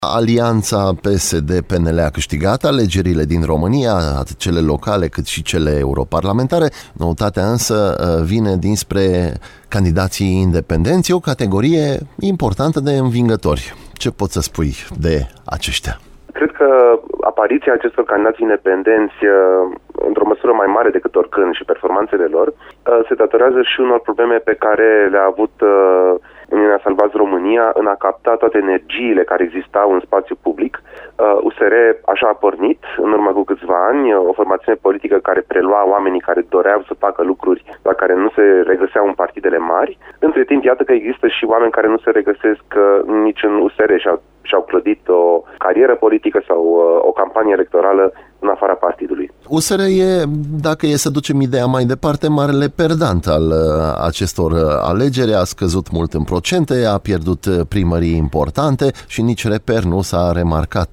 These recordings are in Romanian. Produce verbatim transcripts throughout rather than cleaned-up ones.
Alianța P S D-P N L a câștigat alegerile din România, atât cele locale cât și cele europarlamentare. Noutatea însă vine dinspre candidații independenți, o categorie importantă de învingători. Ce poți să spui de aceștia? Cred că apariția acestor candidați independenți, într-o măsură mai mare decât oricând, și performanțele lor, se datorează și unor probleme pe care le-a avut Uniunea Salvați România în a capta toate energiile care existau în spațiu public. U S R așa a pornit în urmă cu câțiva ani, o formațiune politică care prelua oamenii care doreau să facă lucruri la care nu se regăseau în partidele mari. Între timp, iată că există și oameni care nu se regăsesc nici în U S R și-au, și-au clădit o carieră politică sau o campanie electorală în afara partidului. U S R e, dacă e să ducem ideea mai departe, marele perdant al acestor alegeri, a scăzut mult în procente, a pierdut primării importante și nici reper nu s-a remarcat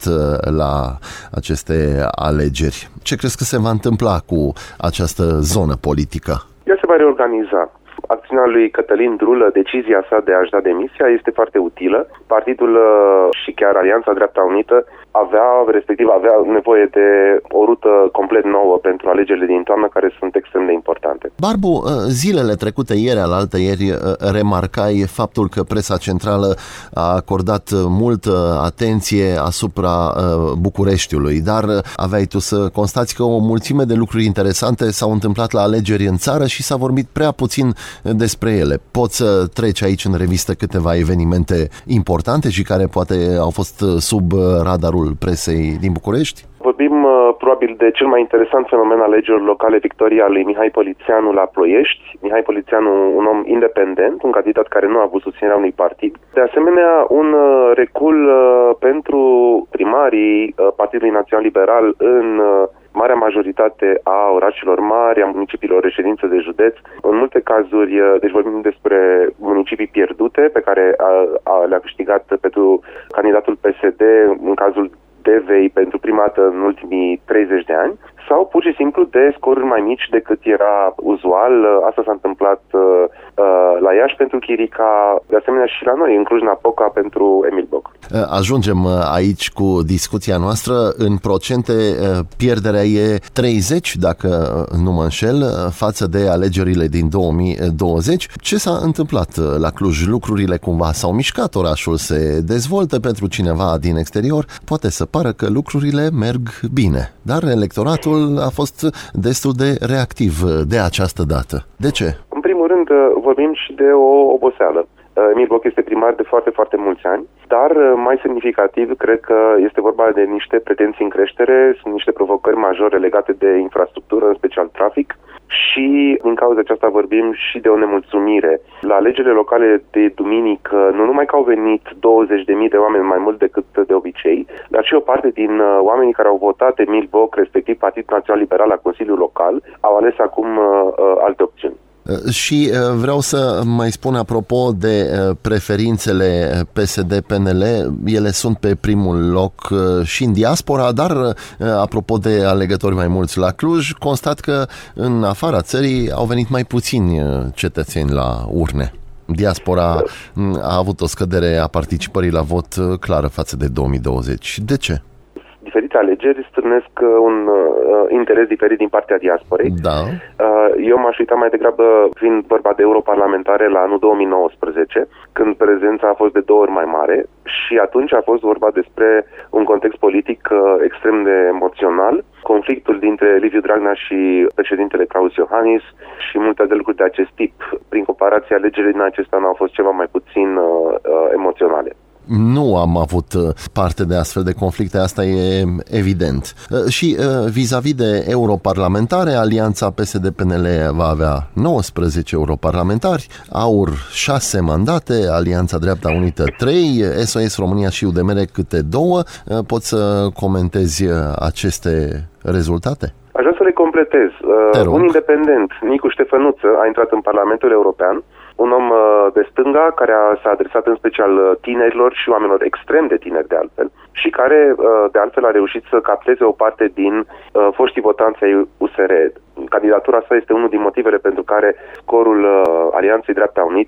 la aceste alegeri. Ce crezi că se va întâmpla cu această zonă politică? Ea se va reorganiza. Acțiunea lui Cătălin Drulă, decizia sa de a-și da demisia, este foarte utilă. Partidul și chiar Alianța Dreapta Unită avea, respectiv avea nevoie de o rută complet nouă pentru alegerile din toamnă, care sunt extrem de importante. Barbu, zilele trecute, ieri, alaltăieri, remarcai faptul că presa centrală a acordat multă atenție asupra Bucureștiului, dar aveai tu să constați că o mulțime de lucruri interesante s-au întâmplat la alegeri în țară și s-a vorbit prea puțin despre ele. Poți să treci aici în revistă câteva evenimente importante și care poate au fost sub radarul presei din București? Vorbim uh, probabil de cel mai interesant fenomen al alegerilor locale, victoria lui Mihai Polițianu la Ploiești. Mihai Polițianu, un om independent, un candidat care nu a avut susținerea unui partid. De asemenea, un uh, recul uh, pentru primarii uh, Partidului Național Liberal în uh, marea majoritate a orașelor mari, a municipiilor reședință de județ. În multe cazuri, deci vorbim despre municipii pierdute pe care a, a, le-a câștigat pentru candidatul P S D, în cazul Devei, pentru prima dată în ultimii treizeci de ani, sau pur și simplu de scoruri mai mici decât era uzual. Asta s-a întâmplat uh, la Iași pentru Chirica, de asemenea și la noi, în Cluj-Napoca, pentru Emil Boc. Ajungem aici cu discuția noastră. În procente, pierderea e treizeci, dacă nu mă înșel, față de alegerile din două mii douăzeci. Ce s-a întâmplat la Cluj? Lucrurile cumva s-au mișcat, orașul se dezvoltă. Pentru cineva din exterior poate să pară că lucrurile merg bine, dar electoratul a fost destul de reactiv de această dată. De ce? În primul rând, vorbim și de o oboseală. Emil Boc este primar de foarte, foarte mulți ani, dar mai semnificativ, cred că este vorba de niște pretenții în creștere, sunt niște provocări majore legate de infrastructură, în special trafic, și din cauza aceasta vorbim și de o nemulțumire. La alegerile locale de duminică, nu numai că au venit douăzeci de mii de oameni mai mult decât de obicei, dar și o parte din oamenii care au votat Emil Boc, respectiv Partidul Național Liberal la Consiliul Local, au ales acum uh, alte opțiuni. Și vreau să mai spun apropo de preferințele P S D-P N L, ele sunt pe primul loc și în diaspora, dar apropo de alegători mai mulți la Cluj, constat că în afara țării au venit mai puțini cetățeni la urne. Diaspora a avut o scădere a participării la vot clară față de două mii douăzeci. De ce? Diferite alegeri strânesc un uh, interes diferit din partea diasporei. Da. Uh, eu m-aș uita mai degrabă, fiind vorba de europarlamentare, la anul două mii nouăsprezece, când prezența a fost de două ori mai mare și atunci a fost vorba despre un context politic uh, extrem de emoțional, conflictul dintre Liviu Dragnea și președintele Klaus Iohannis și multe de lucruri de acest tip. Prin comparație, alegerile din acest an au fost ceva mai puțin uh, uh, emoționale. Nu am avut parte de astfel de conflicte, asta e evident. Și vis-a-vis de europarlamentare, Alianța P S D-P N L va avea nouăsprezece europarlamentari, AUR șase mandate, Alianța Dreapta Unită trei, S O S România și U D M R câte două. Poți să comentezi aceste rezultate? Aș vrea să le completez. Un independent, Nicu Ștefănuță, a intrat în Parlamentul European, un om de stânga care a, s-a adresat în special tinerilor și oamenilor extrem de tineri de altfel și care de altfel a reușit să capteze o parte din foștii votanți ai U S R. Candidatura sa este unul din motivele pentru care scorul Alianței Dreapta Unită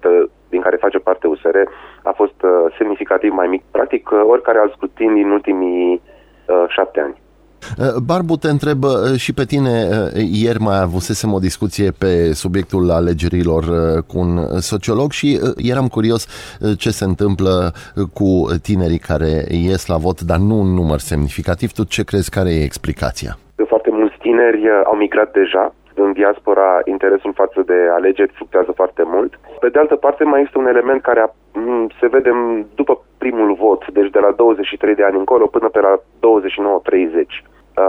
din care face parte U S R a fost semnificativ mai mic, practic oricare alt scrutin din ultimii șapte ani. Barbu, te întreb și pe tine, ieri mai avusesem o discuție pe subiectul alegerilor cu un sociolog și eram curios ce se întâmplă cu tinerii care ies la vot, dar nu un număr semnificativ. Tu ce crezi, care e explicația? Foarte mulți tineri au migrat deja. În diaspora, interesul față de alegeri fluctuează foarte mult. Pe de altă parte, mai este un element care se vede după primul vot, deci de la douăzeci și trei de ani încolo până pe la douăzeci și nouă treizeci.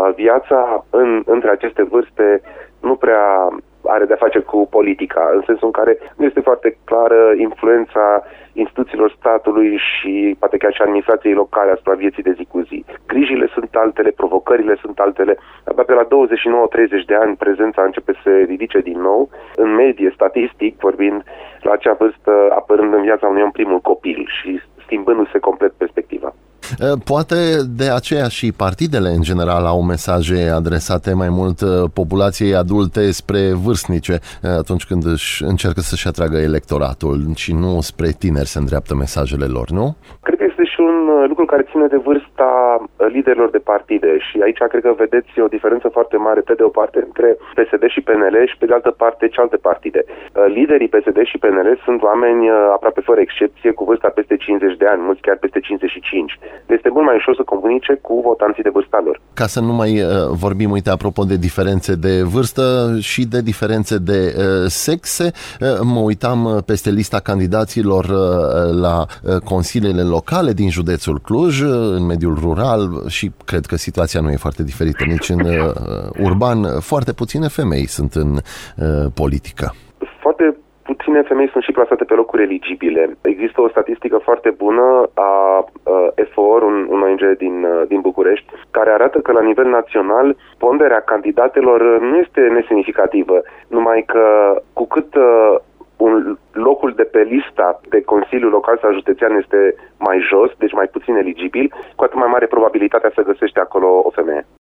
Viața în, între aceste vârste nu prea are de-a face cu politica, în sensul în care nu este foarte clară influența instituțiilor statului și poate chiar și administrației locale asupra vieții de zi cu zi. Grijile sunt altele, provocările sunt altele. Abia pe la douăzeci și nouă treizeci de ani prezența începe să se ridice din nou, în medie, statistic vorbind, la acea vârstă apărând în viața unui om primul copil și schimbându-se complet perspectiva. Poate de aceea și partidele în general au mesaje adresate mai mult populației adulte spre vârstnice atunci când își încearcă să-și atragă electoratul și nu spre tineri se îndreaptă mesajele lor, nu? Cred că este și un lucru care ține de vârsta liderilor de partide și aici cred că vedeți o diferență foarte mare pe de o parte între P S D și P N L și pe de altă parte cealaltă partide. Liderii P S D și P N L sunt oameni aproape fără excepție cu vârsta peste cincizeci de ani, mulți chiar peste cincizeci și cinci. Este mult mai ușor să comunice cu votanții de vârsta lor. Ca să nu mai uh, vorbim, uite, apropo de diferențe de vârstă și de diferențe de uh, sexe, uh, mă uitam peste lista candidaților uh, la uh, consiliile locale din județul Cluj, uh, în mediul rural și cred că situația nu e foarte diferită nici în uh, urban. Foarte puține femei sunt în uh, politică. Foarte puține femei sunt și plasate pe locuri eligibile. Există o statistică foarte bună a uh, F O R, un, un O N G din, uh, din București, care arată că la nivel național ponderea candidatelor nu este nesemnificativă, numai că cu cât uh, un, locul de pe lista de Consiliu Local sau Județean este mai jos, deci mai puțin eligibil, cu atât mai mare probabilitatea să găsește acolo o femeie.